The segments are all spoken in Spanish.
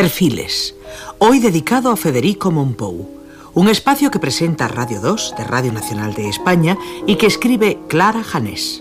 Perfiles, hoy dedicado a Federico Mompou, un espacio que presenta Radio 2 de Radio Nacional de España y que escribe Clara Janés.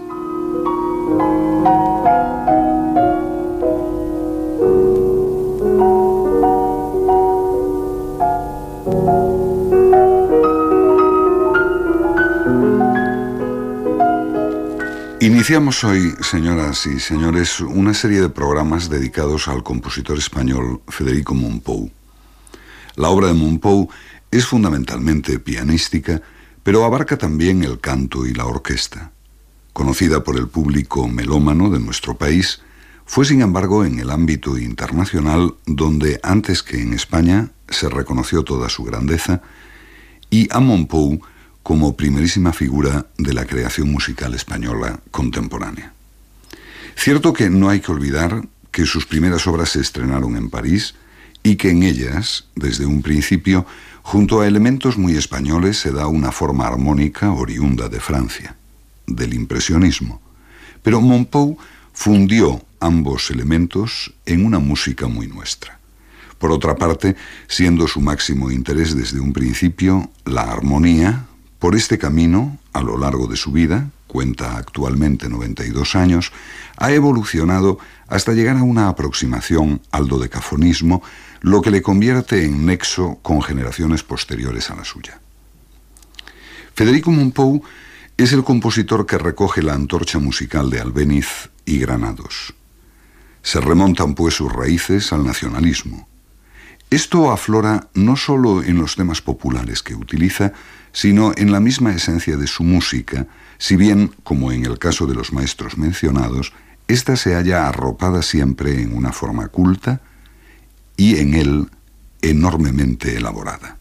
Iniciamos hoy, señoras y señores, una serie de programas dedicados al compositor español Federico Mompou. La obra de Mompou es fundamentalmente pianística, pero abarca también el canto y la orquesta. Conocida por el público melómano de nuestro país, fue sin embargo en el ámbito internacional donde, antes que en España, se reconoció toda su grandeza, y a Mompou como primerísima figura de la creación musical española contemporánea. Cierto que no hay que olvidar que sus primeras obras se estrenaron en París y que en ellas, desde un principio, junto a elementos muy españoles, se da una forma armónica oriunda de Francia, del impresionismo. Pero Mompou fundió ambos elementos en una música muy nuestra. Por otra parte, siendo su máximo interés desde un principio la armonía, por este camino, a lo largo de su vida, cuenta actualmente 92 años, ha evolucionado hasta llegar a una aproximación al dodecafonismo, lo que le convierte en nexo con generaciones posteriores a la suya. Federico Mompou es el compositor que recoge la antorcha musical de Albéniz y Granados. Se remontan pues sus raíces al nacionalismo. Esto aflora no solo en los temas populares que utiliza, sino en la misma esencia de su música, si bien, como en el caso de los maestros mencionados, ésta se halla arropada siempre en una forma culta y en él enormemente elaborada.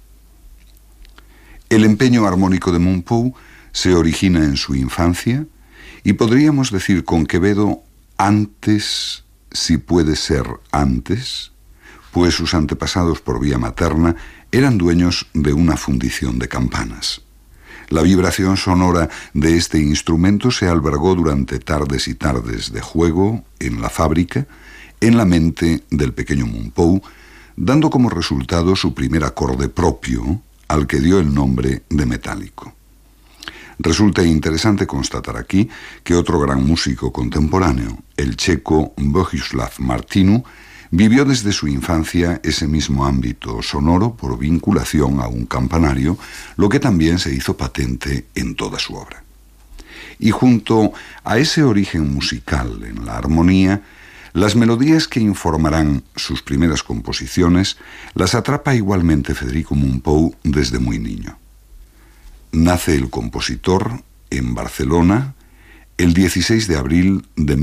El empeño armónico de Mompou se origina en su infancia y podríamos decir con Quevedo antes, si puede ser antes, pues sus antepasados por vía materna eran dueños de una fundición de campanas. La vibración sonora de este instrumento se albergó durante tardes y tardes de juego en la fábrica, en la mente del pequeño Mompou, dando como resultado su primer acorde propio, al que dio el nombre de metálico. Resulta interesante constatar aquí que otro gran músico contemporáneo, el checo Bohuslav Martinu, vivió desde su infancia ese mismo ámbito sonoro por vinculación a un campanario, lo que también se hizo patente en toda su obra. Y junto a ese origen musical en la armonía, las melodías que informarán sus primeras composiciones las atrapa igualmente Federico Mompou desde muy niño. Nace el compositor en Barcelona el 16 de abril de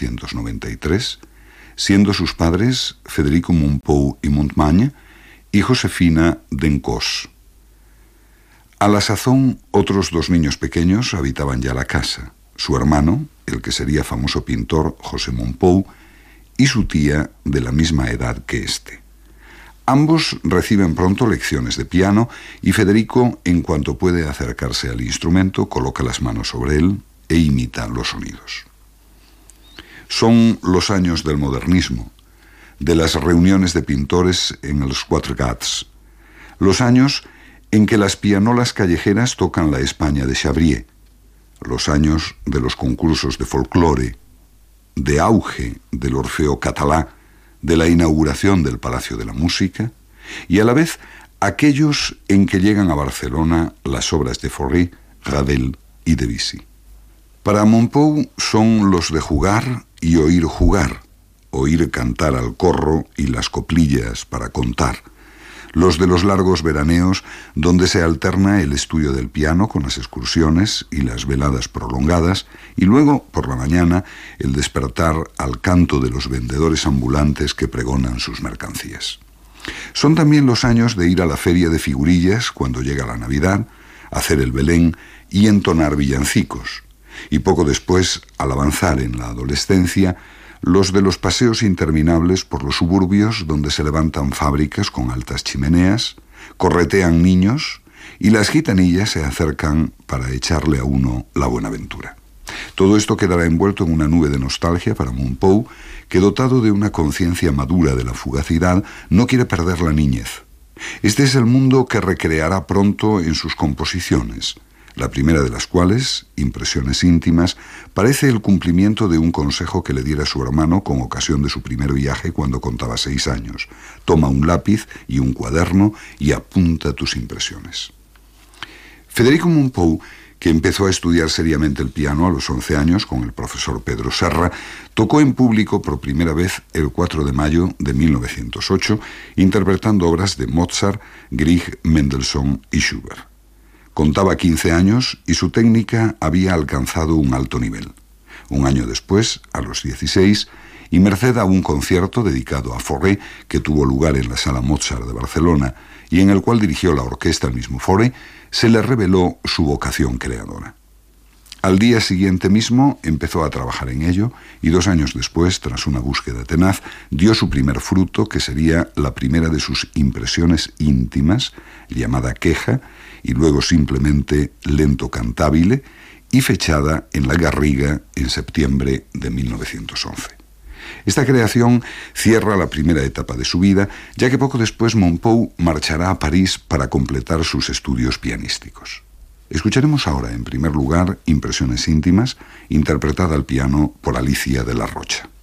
1893, siendo sus padres Federico Mompou y Montmany y Josefina d'Encós. A la sazón, otros dos niños pequeños habitaban ya la casa, su hermano, el que sería famoso pintor José Mompou, y su tía de la misma edad que éste. Ambos reciben pronto lecciones de piano y Federico, en cuanto puede acercarse al instrumento, coloca las manos sobre él e imita los sonidos. Son los años del modernismo, de las reuniones de pintores en los Quatre Gats, los años en que las pianolas callejeras tocan la España de Chabrier, los años de los concursos de folclore, de auge del Orfeo Catalá, de la inauguración del Palacio de la Música, y a la vez aquellos en que llegan a Barcelona las obras de Fauré, Ravel y Debussy. Para Mompou son los de jugar y oír cantar al corro y las coplillas para contar, los de los largos veraneos donde se alterna el estudio del piano con las excursiones y las veladas prolongadas, y luego, por la mañana, el despertar al canto de los vendedores ambulantes que pregonan sus mercancías. Son también los años de ir a la feria de figurillas cuando llega la Navidad, hacer el Belén y entonar villancicos, y poco después, al avanzar en la adolescencia, los de los paseos interminables por los suburbios donde se levantan fábricas con altas chimeneas, corretean niños y las gitanillas se acercan para echarle a uno la buenaventura. Todo esto quedará envuelto en una nube de nostalgia para Mompou, que, dotado de una conciencia madura de la fugacidad, no quiere perder la niñez. Este es el mundo que recreará pronto en sus composiciones, la primera de las cuales, Impresiones íntimas, parece el cumplimiento de un consejo que le diera su hermano con ocasión de su primer viaje cuando contaba 6 años. Toma un lápiz y un cuaderno y apunta tus impresiones. Federico Mompou, que empezó a estudiar seriamente el piano a los 11 años con el profesor Pedro Serra, tocó en público por primera vez el 4 de mayo de 1908, interpretando obras de Mozart, Grieg, Mendelssohn y Schubert. Contaba 15 años y su técnica había alcanzado un alto nivel. Un año después, a los 16, y merced a un concierto dedicado a Fauré que tuvo lugar en la Sala Mozart de Barcelona y en el cual dirigió la orquesta el mismo Fauré, se le reveló su vocación creadora. Al día siguiente mismo empezó a trabajar en ello y 2 años después, tras una búsqueda tenaz, dio su primer fruto, que sería la primera de sus impresiones íntimas, llamada Queja, y luego simplemente Lento cantabile, y fechada en La Garriga en septiembre de 1911. Esta creación cierra la primera etapa de su vida, ya que poco después Mompou marchará a París para completar sus estudios pianísticos. Escucharemos ahora, en primer lugar, Impresiones íntimas, interpretada al piano por Alicia de la Rocha.